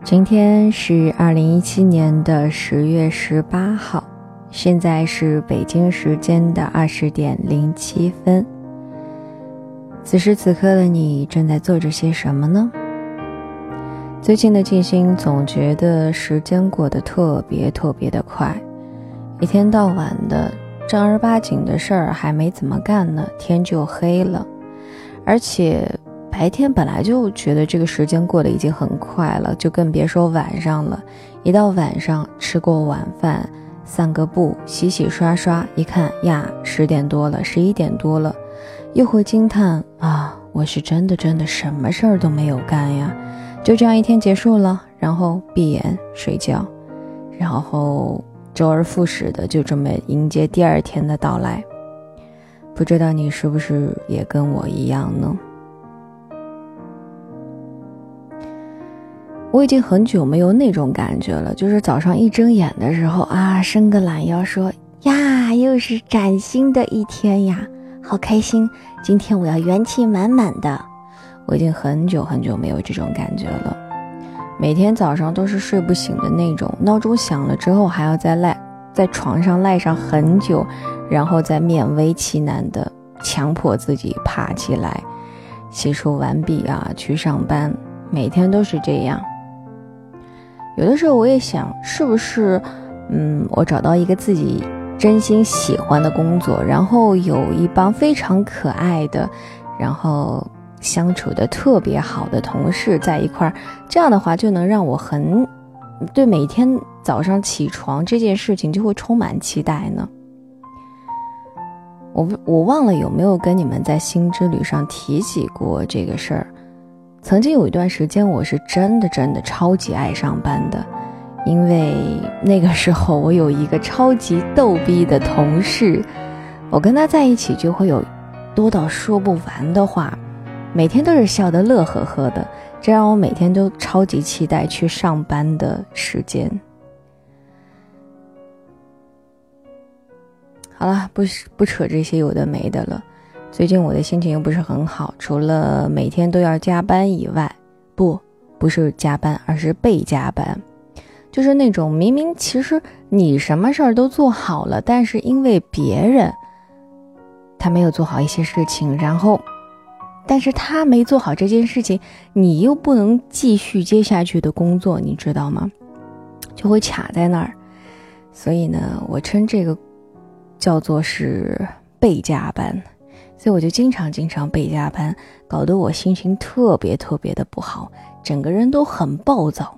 今天是2017年的10月18号，现在是北京时间的20点07分。此时此刻的你正在做着些什么呢？最近的静心总觉得时间过得特别的快，一天到晚的正儿八经的事儿还没怎么干呢，天就黑了。而且白天本来就觉得这个时间过得已经很快了，就更别说晚上了。一到晚上吃过晚饭，散个步，洗洗刷刷，一看呀，10点多了，11点多了，又会惊叹啊，我是真的什么事儿都没有干呀。就这样一天结束了，然后闭眼睡觉，然后周而复始的就这么迎接第二天的到来。不知道你是不是也跟我一样呢？我已经很久没有那种感觉了，就是早上一睁眼的时候啊，伸个懒腰说呀，又是崭新的一天呀，好开心，今天我要元气满满的。我已经很久没有这种感觉了，每天早上都是睡不醒的那种，闹钟响了之后还要在床上赖上很久，然后再勉为其难的强迫自己爬起来，洗漱完毕啊，去上班，每天都是这样。有的时候我也想，是不是我找到一个自己真心喜欢的工作，然后有一帮非常可爱的，然后相处的特别好的同事在一块儿，这样的话就能让我对每天早上起床这件事情就会充满期待呢。我忘了有没有跟你们在心之旅上提起过这个事儿。曾经有一段时间我是真的超级爱上班的，因为那个时候我有一个超级逗逼的同事，我跟他在一起就会有多到说不完的话，每天都是笑得乐呵呵的，这让我每天都超级期待去上班的时间。好了，不扯这些有的没的了。最近我的心情又不是很好，除了每天都要加班以外，不是加班，而是被加班。就是那种明明其实你什么事儿都做好了，但是因为别人他没有做好一些事情，但是他没做好这件事情，你又不能继续接下去的工作，你知道吗？就会卡在那儿。所以呢，我称这个叫做是被加班。所以我就经常被加班，搞得我心情特别的不好，整个人都很暴躁。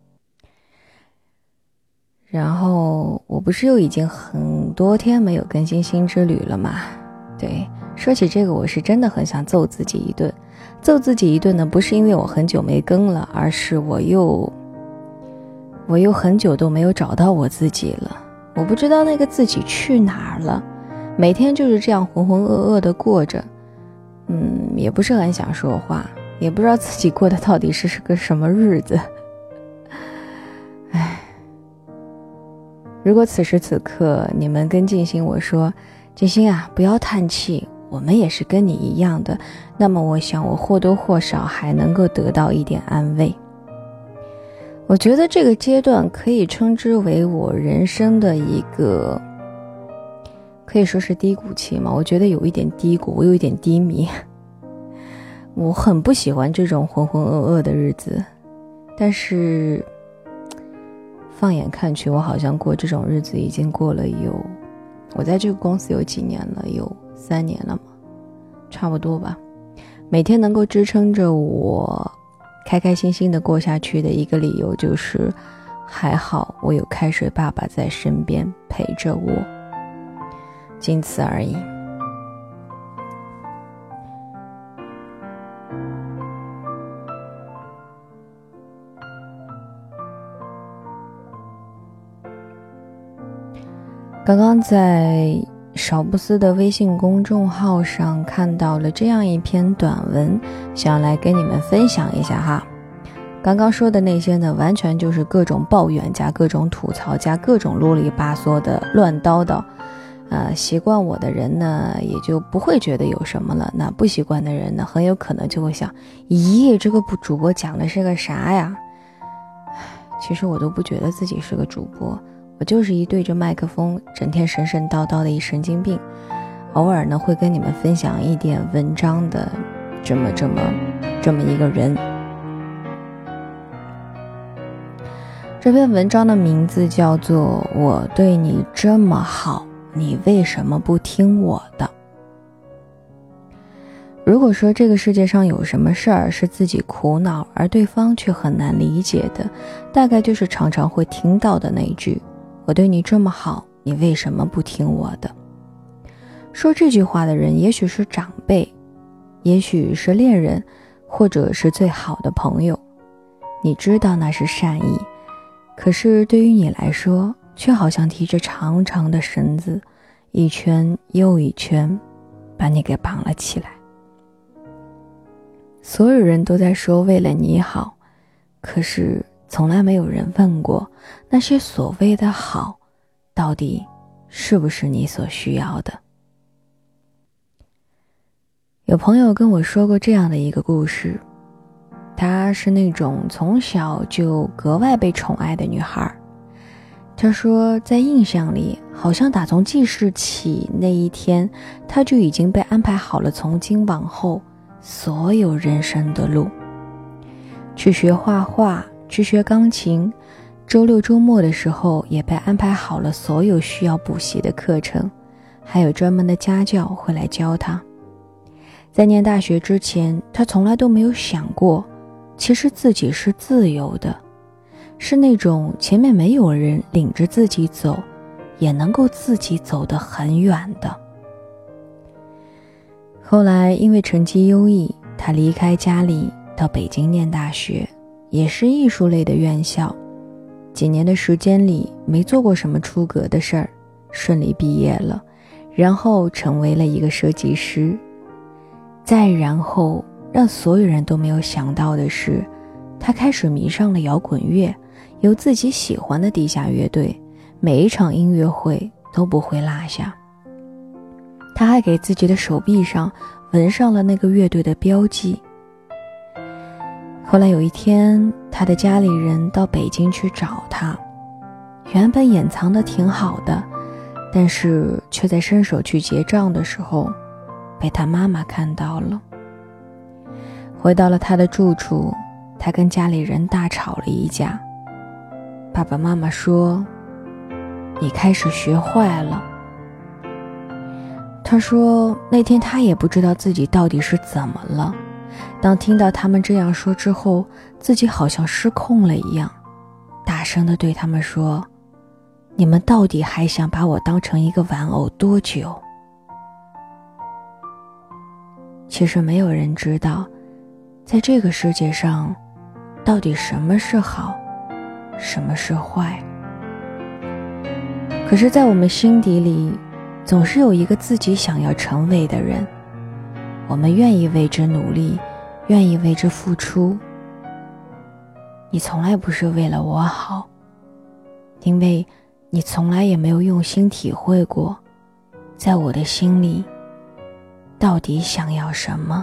然后我不是又已经很多天没有更新心之旅了吗？对，说起这个我是真的很想揍自己一顿。揍自己一顿呢，不是因为我很久没更了，而是我又很久都没有找到我自己了。我不知道那个自己去哪儿了，每天就是这样浑浑噩噩的过着，也不是很想说话，也不知道自己过的到底是个什么日子。如果此时此刻你们跟静心我说，静心啊，不要叹气，我们也是跟你一样的，那么我想我或多或少还能够得到一点安慰。我觉得这个阶段可以称之为我人生的一个，可以说是低谷期嘛，我觉得有一点低谷，我有一点低迷。我很不喜欢这种浑浑噩噩的日子，但是放眼看去，我好像过这种日子已经过了我在这个公司有几年了，有3年了吗？差不多吧。每天能够支撑着我开开心心的过下去的一个理由就是还好我有开水爸爸在身边陪着我，仅此而已。刚刚在少不思的微信公众号上看到了这样一篇短文，想来跟你们分享一下哈。刚刚说的那些呢，完全就是各种抱怨加各种吐槽加各种啰里吧嗦的乱叨叨。习惯我的人呢，也就不会觉得有什么了。那不习惯的人呢，很有可能就会想，咦，这个主播讲的是个啥呀？ 其实我都不觉得自己是个主播，我就是一对着麦克风整天神神叨叨的一神经病，偶尔呢会跟你们分享一点文章的这么一个人。这篇文章的名字叫做《我对你这么好，你为什么不听我的》。如果说这个世界上有什么事儿是自己苦恼而对方却很难理解的，大概就是常常会听到的那一句，我对你这么好，你为什么不听我的。说这句话的人也许是长辈，也许是恋人，或者是最好的朋友，你知道那是善意，可是对于你来说却好像提着长长的绳子，一圈又一圈把你给绑了起来。所有人都在说为了你好，可是从来没有人问过，那些所谓的好到底是不是你所需要的。有朋友跟我说过这样的一个故事，她是那种从小就格外被宠爱的女孩。她说在印象里，好像打从记事起那一天，她就已经被安排好了从今往后所有人生的路，去学画画，去学钢琴，周六周末的时候也被安排好了所有需要补习的课程，还有专门的家教会来教她。在念大学之前，她从来都没有想过，其实自己是自由的，是那种前面没有人领着自己走，也能够自己走得很远的。后来因为成绩优异，她离开家里到北京念大学，也是艺术类的院校。几年的时间里没做过什么出格的事儿，顺利毕业了，然后成为了一个设计师。再然后让所有人都没有想到的是，她开始迷上了摇滚乐，有自己喜欢的地下乐队，每一场音乐会都不会落下。她还给自己的手臂上纹上了那个乐队的标记。后来有一天，她的家里人到北京去找她，原本掩藏的挺好的，但是却在伸手去结账的时候被她妈妈看到了。回到了她的住处，她跟家里人大吵了一架。爸爸妈妈说，你开始学坏了。她说那天她也不知道自己到底是怎么了，当听到他们这样说之后，自己好像失控了一样，大声地对他们说，你们到底还想把我当成一个玩偶多久？其实没有人知道，在这个世界上，到底什么是好，什么是坏。可是在我们心底里，总是有一个自己想要成为的人，我们愿意为之努力，愿意为之付出。你从来不是为了我好，因为你从来也没有用心体会过，在我的心里到底想要什么。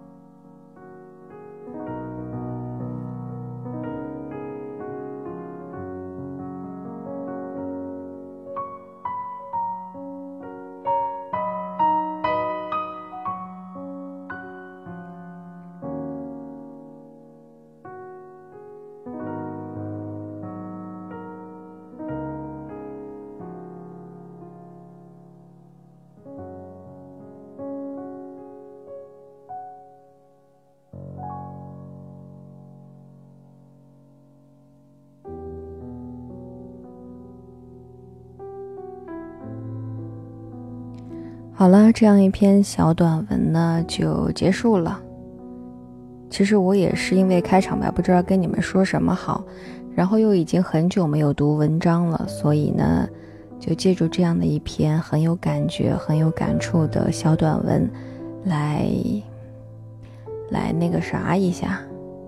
好了，这样一篇小短文呢就结束了。其实我也是因为开场白不知道跟你们说什么好，然后又已经很久没有读文章了，所以呢就借助这样的一篇很有感觉很有感触的小短文来那个啥一下。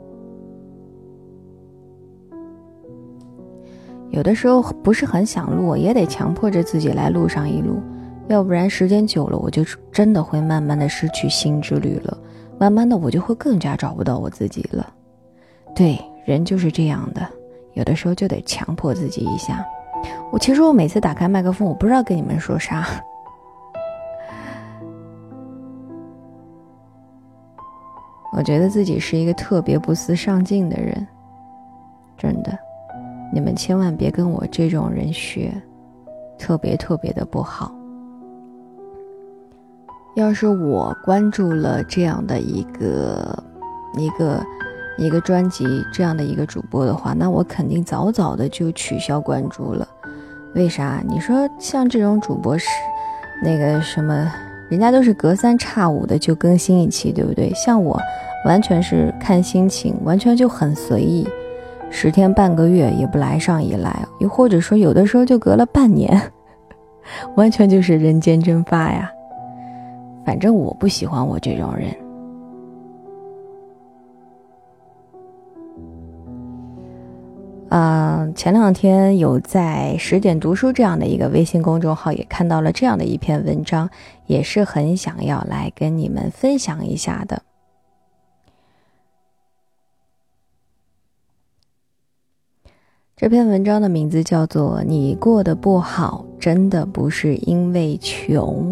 有的时候不是很想录，也得强迫着自己来录上一录，要不然时间久了，我就真的会慢慢的失去心之旅了，慢慢的我就会更加找不到我自己了。对，人就是这样的， 有的时候就得强迫自己一下。其实我每次打开麦克风，我不知道跟你们说啥。我觉得自己是一个特别不思上进的人，真的，你们千万别跟我这种人学，特别特别的不好。要是我关注了这样的一个专辑，这样的一个主播的话，那我肯定早早的就取消关注了。为啥？你说像这种主播是那个什么，人家都是隔三差五的就更新一期，对不对？像我完全是看心情，完全就很随意，10天半个月也不来上一来，又或者说有的时候就隔了半年，完全就是人间蒸发呀。反正我不喜欢我这种人。前2天有在10点读书这样的一个微信公众号也看到了这样的一篇文章，也是很想要来跟你们分享一下的。这篇文章的名字叫做《你过得不好，真的不是因为穷》。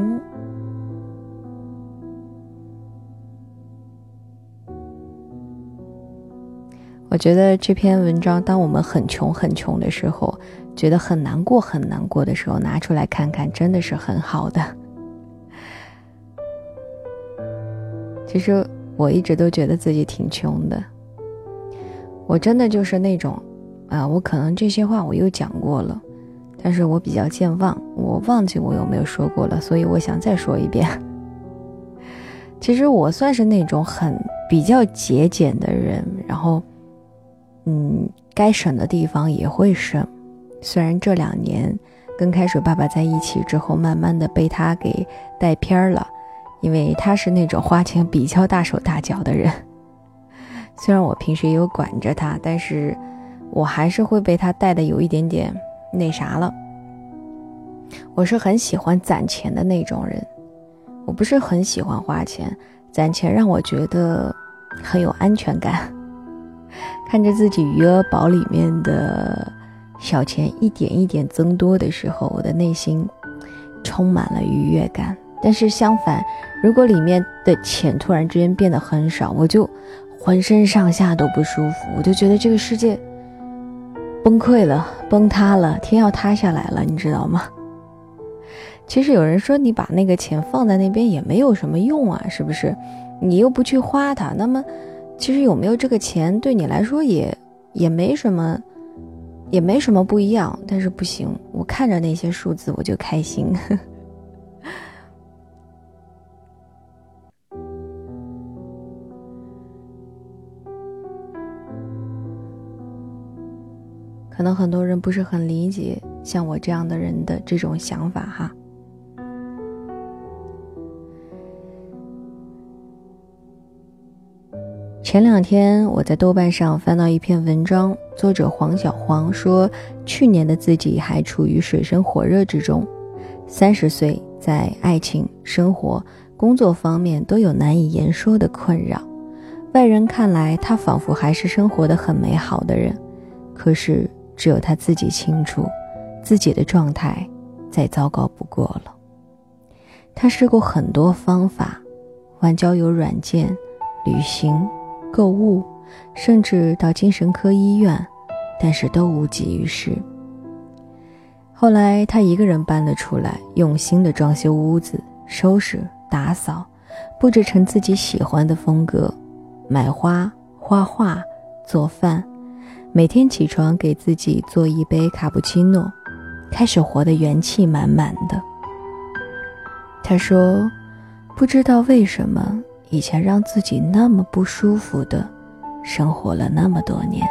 我觉得这篇文章，当我们很穷的时候，觉得很难过的时候，拿出来看看，真的是很好的。其实我一直都觉得自己挺穷的，我真的就是那种我可能这些话我又讲过了，但是我比较健忘，我忘记我有没有说过了，所以我想再说一遍。其实我算是那种比较节俭的人，然后该省的地方也会省。虽然这2年跟开水爸爸在一起之后，慢慢的被他给带偏了，因为他是那种花钱比较大手大脚的人。虽然我平时也有管着他，但是我还是会被他带的有一点点那啥了。我是很喜欢攒钱的那种人，我不是很喜欢花钱，攒钱让我觉得很有安全感。看着自己余额宝里面的小钱一点一点增多的时候，我的内心充满了愉悦感。但是相反，如果里面的钱突然之间变得很少，我就浑身上下都不舒服，我就觉得这个世界崩溃了，崩塌了，天要塌下来了，你知道吗？其实有人说你把那个钱放在那边也没有什么用啊，是不是？你又不去花它，那么其实有没有这个钱对你来说也没什么不一样。但是不行，我看着那些数字我就开心。可能很多人不是很理解像我这样的人的这种想法哈。前2天我在豆瓣上翻到一篇文章，作者黄小黄说，去年的自己还处于水深火热之中，30岁在爱情、生活、工作方面都有难以言说的困扰。外人看来，他仿佛还是生活得很美好的人，可是只有他自己清楚，自己的状态再糟糕不过了。他试过很多方法，玩交友软件、旅行、购物，甚至到精神科医院，但是都无济于事。后来他一个人搬了出来，用心的装修屋子，收拾打扫，布置成自己喜欢的风格，买花、画画、做饭，每天起床给自己做一杯卡布奇诺，开始活得元气满满的。他说，不知道为什么以前让自己那么不舒服的生活了那么多年。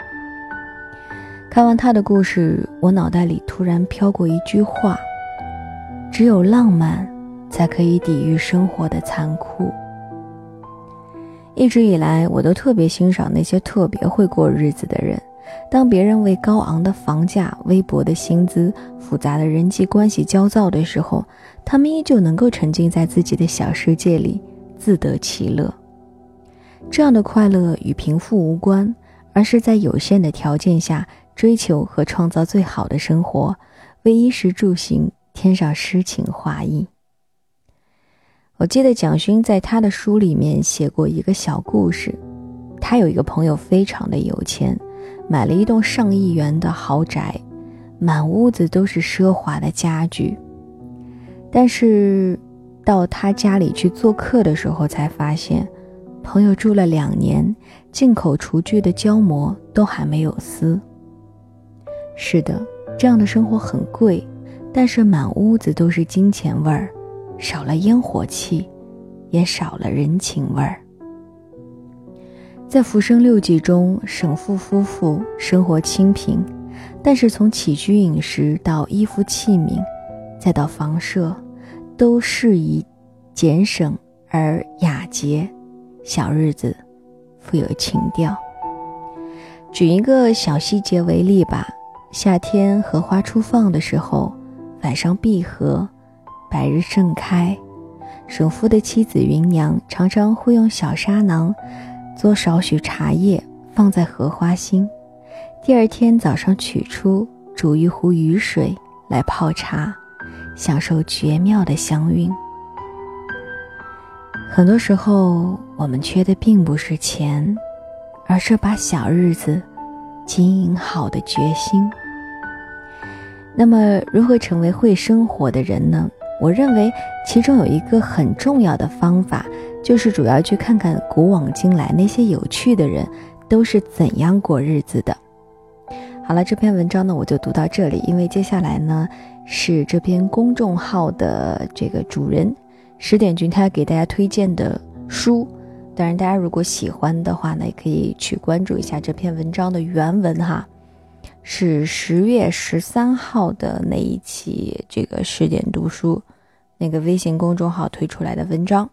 看完他的故事，我脑袋里突然飘过一句话，只有浪漫才可以抵御生活的残酷。一直以来，我都特别欣赏那些特别会过日子的人，当别人为高昂的房价、微薄的薪资、复杂的人际关系焦躁的时候，他们依旧能够沉浸在自己的小世界里，自得其乐。这样的快乐与贫富无关， 而是在有限的条件下追求和创造最好的生活，为衣食住行添上诗情画意。我记得蒋勋在他的书里面写过一个小故事，他有一个朋友非常的有钱，买了一栋上亿元的豪宅，满屋子都是奢华的家具，但是到他家里去做客的时候才发现，朋友住了2年，进口厨具的胶膜都还没有撕。是的，这样的生活很贵，但是满屋子都是金钱味儿，少了烟火气，也少了人情味儿。在《浮生六记》中，沈复夫妇生活清贫，但是从起居饮食到衣服器皿，再到房舍，都适宜简省而雅洁，小日子富有情调。举一个小细节为例吧，夏天荷花初放的时候，晚上闭合，白日盛开，沈复的妻子芸娘常常会用小砂囊做少许茶叶放在荷花心，第二天早上取出，煮一壶雨水来泡茶，享受绝妙的香韵。很多时候我们缺的并不是钱，而是把小日子经营好的决心。那么如何成为会生活的人呢？我认为其中有一个很重要的方法，就是主要去看看古往今来那些有趣的人都是怎样过日子的。好了，这篇文章呢我就读到这里，因为接下来呢是这篇公众号的这个主人石点君他给大家推荐的书，当然大家如果喜欢的话呢，也可以去关注一下这篇文章的原文哈，是10月13号的那一期这个10点读书那个微信公众号推出来的文章。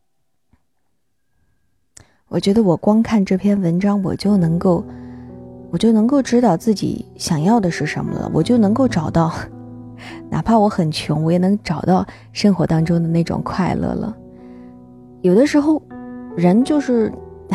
我觉得我光看这篇文章我就能够知道自己想要的是什么了，我就能够找到，哪怕我很穷，我也能找到生活当中的那种快乐了。有的时候人就是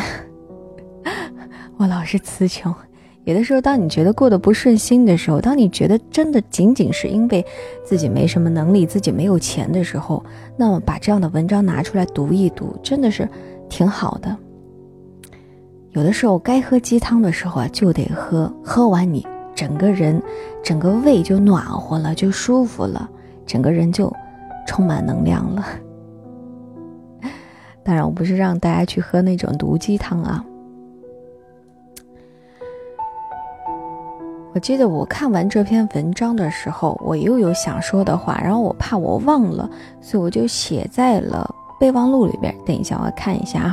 我老是词穷，有的时候当你觉得过得不顺心的时候，当你觉得真的仅仅是因为自己没什么能力，自己没有钱的时候，那么把这样的文章拿出来读一读，真的是挺好的。有的时候该喝鸡汤的时候啊，就得喝，喝完你整个人整个胃就暖和了，就舒服了，整个人就充满能量了。当然我不是让大家去喝那种毒鸡汤啊。我记得我看完这篇文章的时候，我又有想说的话，然后我怕我忘了，所以我就写在了备忘录里边。等一下我看一下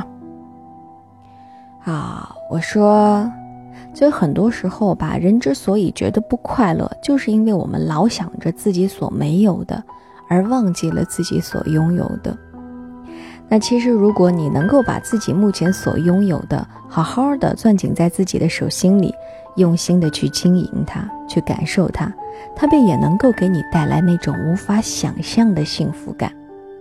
啊。我说就很多时候吧，人之所以觉得不快乐，就是因为我们老想着自己所没有的，而忘记了自己所拥有的。那其实如果你能够把自己目前所拥有的好好的攥紧在自己的手心里，用心的去经营它，去感受它，它便也能够给你带来那种无法想象的幸福感。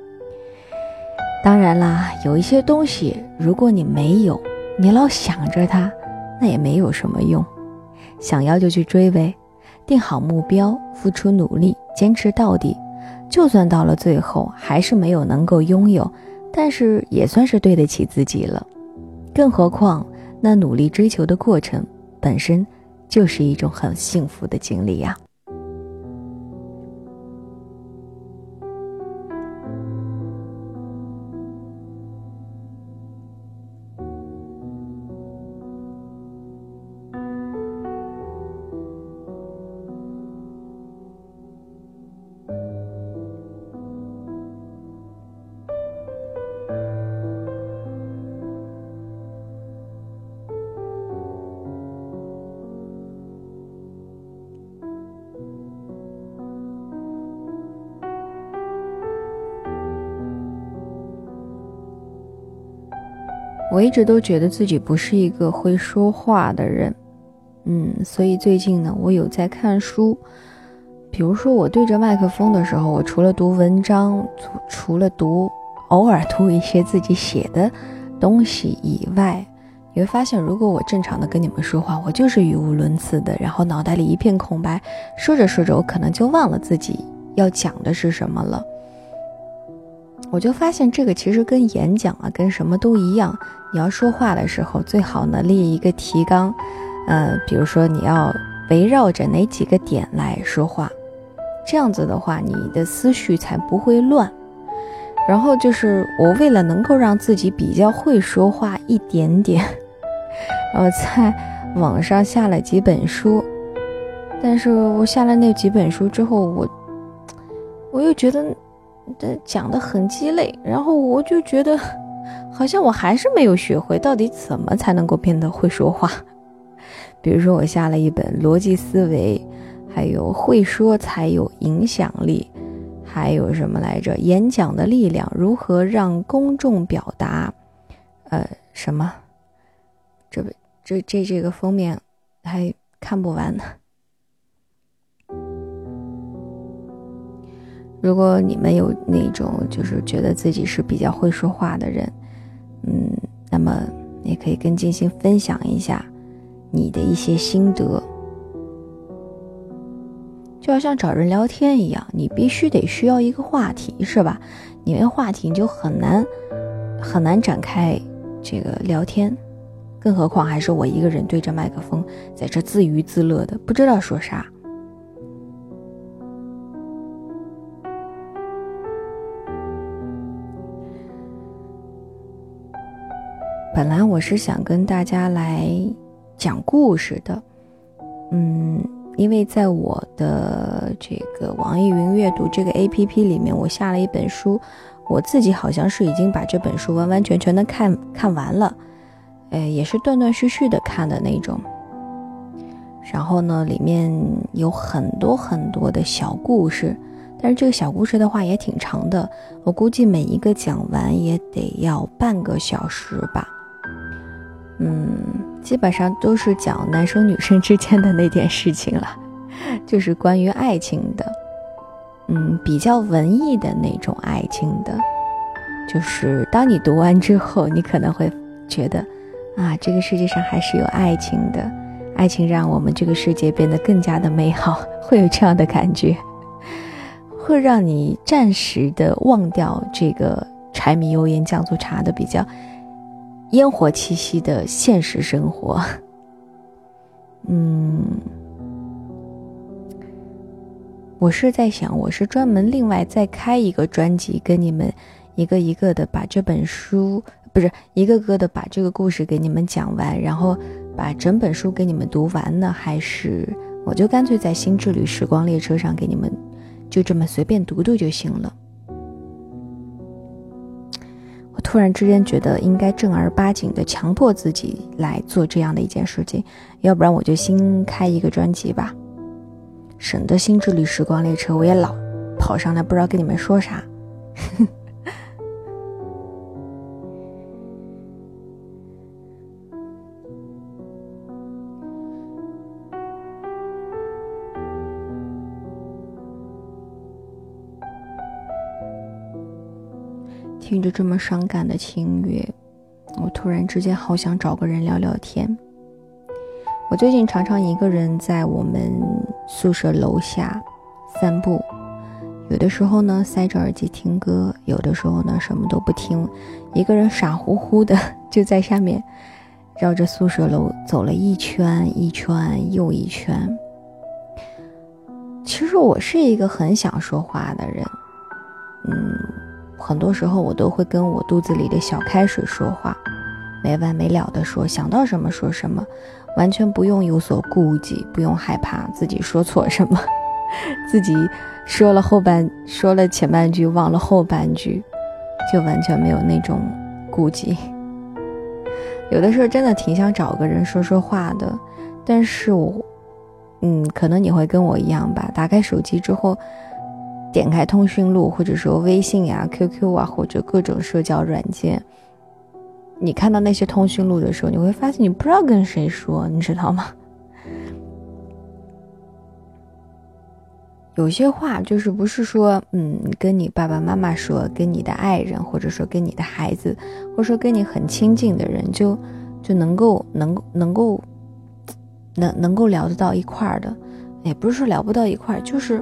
当然啦，有一些东西如果你没有，你老想着它，那也没有什么用。想要就去追呗，定好目标，付出努力，坚持到底，就算到了最后还是没有能够拥有，但是也算是对得起自己了。更何况那努力追求的过程本身就是一种很幸福的经历呀。我一直都觉得自己不是一个会说话的人，所以最近呢，我有在看书。比如说我对着麦克风的时候，我除了读文章，除了偶尔读一些自己写的东西以外， 你会发现，如果我正常的跟你们说话，我就是语无伦次的，然后脑袋里一片空白，说着说着我可能就忘了自己要讲的是什么了。我就发现这个其实跟演讲啊，跟什么都一样，你要说话的时候最好呢列一个提纲，比如说你要围绕着哪几个点来说话，这样子的话你的思绪才不会乱。然后就是我为了能够让自己比较会说话一点点，然后在网上下了几本书，但是我下了那几本书之后，我又觉得讲得很鸡肋，然后我就觉得好像我还是没有学会到底怎么才能够变得会说话。比如说我下了一本逻辑思维，还有会说才有影响力，还有什么来着，演讲的力量，如何让公众表达什么，这个封面还看不完呢。如果你们有那种就是觉得自己是比较会说话的人，那么也可以跟静心分享一下你的一些心得。就好像找人聊天一样，你必须得需要一个话题，是吧？你没有话题你就很难展开这个聊天，更何况还是我一个人对着麦克风在这自娱自乐的，不知道说啥。本来我是想跟大家来讲故事的，因为在我的这个网易云阅读这个 APP 里面，我下了一本书，我自己好像是已经把这本书完完全全的看完了，也是断断续续的看的那种。然后呢，里面有很多很多的小故事，但是这个小故事的话也挺长的，我估计每一个讲完也得要半个小时吧。基本上都是讲男生女生之间的那点事情了，就是关于爱情的，比较文艺的那种爱情的，就是当你读完之后，你可能会觉得这个世界上还是有爱情的，爱情让我们这个世界变得更加的美好，会有这样的感觉，会让你暂时的忘掉这个柴米油盐酱醋茶的比较烟火气息的现实生活。我是在想，我是专门另外再开一个专辑，跟你们一个一个的把这本书，不是一个个的把这个故事给你们讲完，然后把整本书给你们读完呢，还是我就干脆在新之旅时光列车上给你们就这么随便读读就行了。我突然之间觉得应该正儿八经的强迫自己来做这样的一件事情，要不然我就新开一个专辑吧，省得新之旅时光列车我也老跑上来不知道跟你们说啥。听着这么伤感的轻乐，我突然之间好想找个人聊聊天。我最近常常一个人在我们宿舍楼下散步，有的时候呢塞着耳机听歌，有的时候呢什么都不听，一个人傻乎乎的就在下面绕着宿舍楼走了一圈一圈又一圈。其实我是一个很想说话的人，很多时候我都会跟我肚子里的小开水说话，没完没了的说，想到什么说什么，完全不用有所顾忌，不用害怕自己说错什么，自己说了前半句忘了后半句，就完全没有那种顾忌。有的时候真的挺想找个人说说话的，但是可能你会跟我一样吧，打开手机之后点开通讯录，或者说微信呀、QQ 啊，或者各种社交软件，你看到那些通讯录的时候，你会发现你不知道跟谁说，你知道吗？有些话就是不是说跟你爸爸妈妈说，跟你的爱人，或者说跟你的孩子，或者说跟你很亲近的人，就就能够聊得到一块儿的，也不是说聊不到一块儿，就是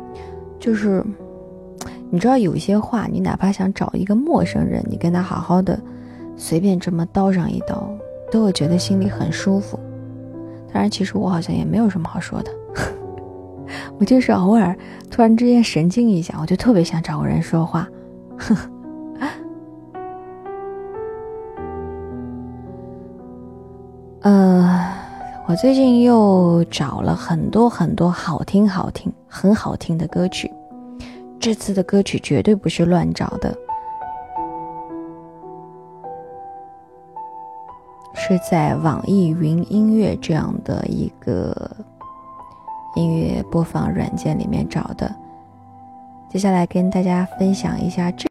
你知道有一些话，你哪怕想找一个陌生人，你跟他好好的随便这么叨上一叨，都会觉得心里很舒服。当然其实我好像也没有什么好说的我就是偶尔突然之间神经一下，我就特别想找个人说话我最近又找了很多很好听很好听的歌曲，这次的歌曲绝对不是乱找的，是在网易云音乐这样的一个音乐播放软件里面找的。接下来跟大家分享一下这